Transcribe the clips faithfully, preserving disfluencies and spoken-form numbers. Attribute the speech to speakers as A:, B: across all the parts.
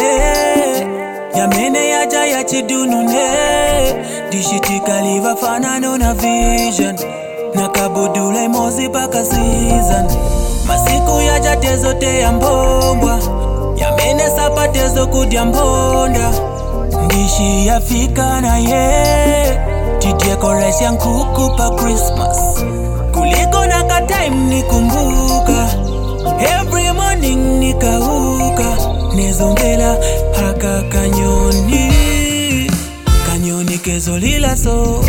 A: Yamene yaja ya chidunune Dishitika liva fanano na vision Nakabudule mozi paka season Masiku yaja tezo te ya mbombwa Yamene sapa tezo kudia mbonda Ndishi ya fika na ye Tidekoresi ya nkuku pa Christmas Kuliko naka time nikumbuka Every morning nikauka Nezongela haka kanyoni Kanyoni kezolila so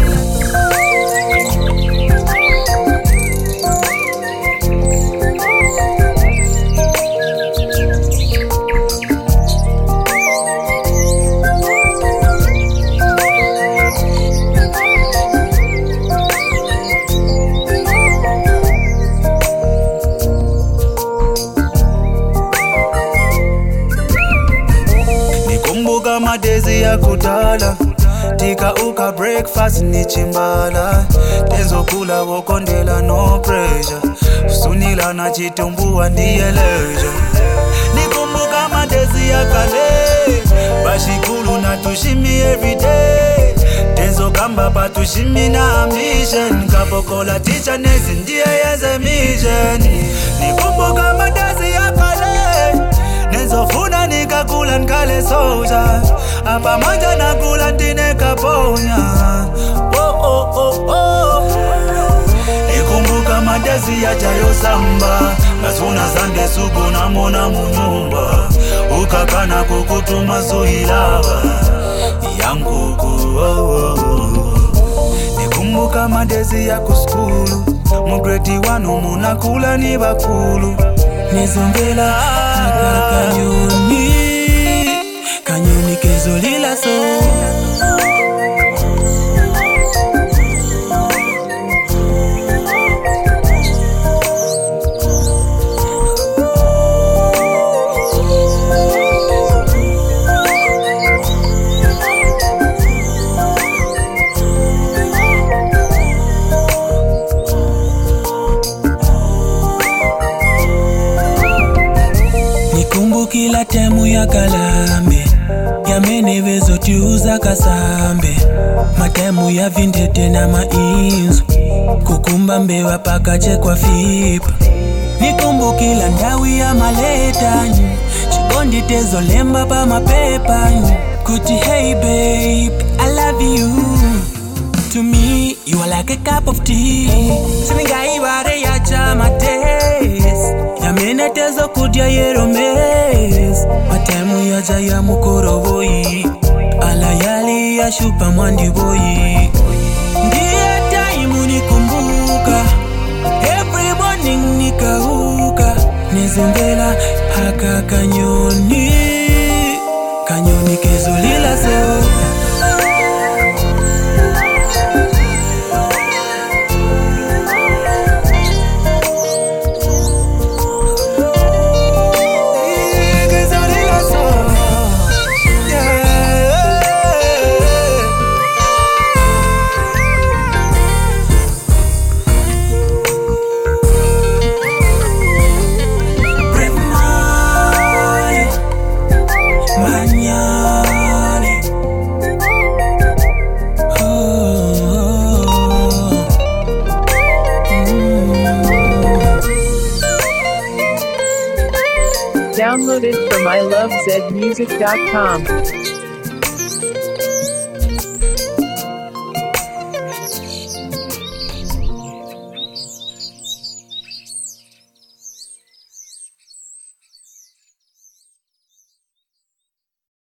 B: Madezi ya kutala Tika uka breakfast ni chimbala Tenzo kula wokondela no pressure Usunila na chitumbua ndiye leisure Nikumbuka madezi ya kale Bashikulu na tushimi everyday Tenzo kamba pa tushimi na ambition Kapokola teacher nezi ndiye yeze mission Nikumbuka madezi ya kale Nenzo funa nikakula nkale soja Apa manja nakula ntine kaponya Oh oh oh oh Nikumbuka madezi ya jayo samba Ngasuna zande subu na mona munyumba Ukakana kukutuma zuhilaba Yankuku oh oh oh Nikumbuka madezi ya kuskulu Mugreti wanu munakula ni bakulu
A: Nezongela haka kanyoni Kanyoni kezolila so Kila temu ya kalambe Yamene vezo tiuza kasambe Matemu ya vindete na mainzu Kukumba mbewa paka chekwa fipa Nikumbu kila ndawi ya maletani Chikondi tezo lemba pa mapepani Kuti hey babe, I love you To me, you are like a cup of tea Sininga iware ya chama taste Yamene tezo kudia yero mes Matemu ya jaya mukoro boy Alayali ya shupa mwandi boy Ndiye time nikumbuka Every morning nikauka Nezongela haka kanyoni Kanyoni kezolila so
C: Downloaded from I love zed music dot com.